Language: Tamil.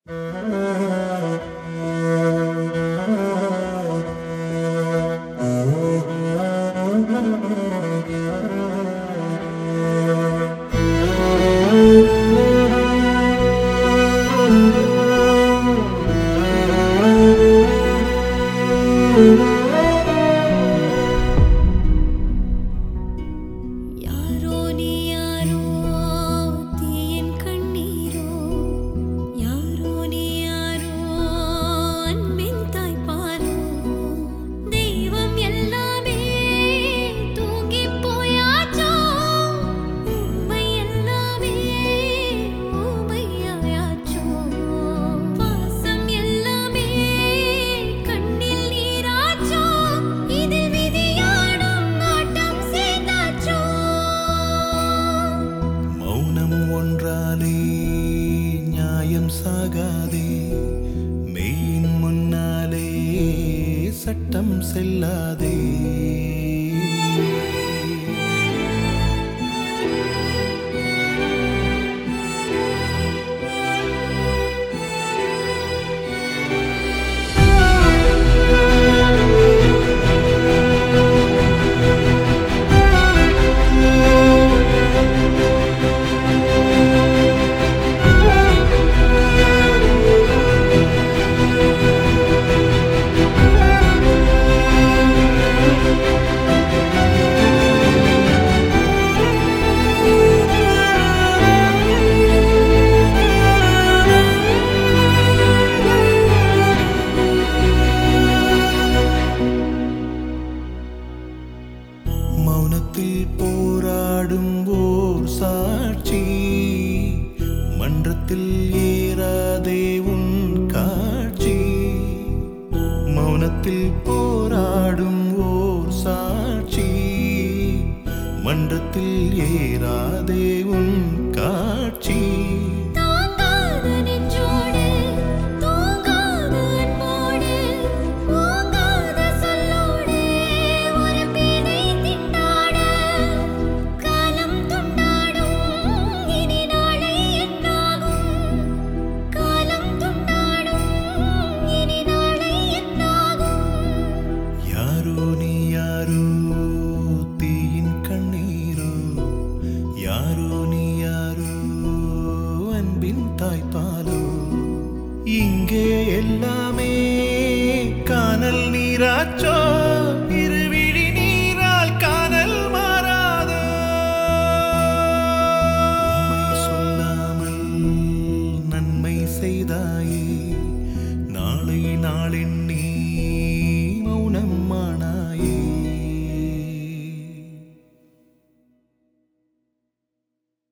ஒன்றாலே நியாயம் சாகாதே, மெயின் முன்னாலே சட்டம் செல்லாதே. மௌனத்தில் போராடும் ஓர் சாட்சி, மன்றத்தில் ஏறாதே உன் காட்சி. மௌனத்தில் போராடும் ஓர் சாட்சி, மன்றத்தில் ஏறாதே உன் காட்சி. தீயின் கண்ணீரோ, யாரோ நீ யாரோ அன்பின் தாய்ப்பாலோ. இங்கே எல்லாமே கானல் நீராச்சோ, இருவிழி நீரால் கானல் மாறாதோ. உண்மை சொல்லாமல் நன்மை செய்தாயே, நாளை நாளெண்ணி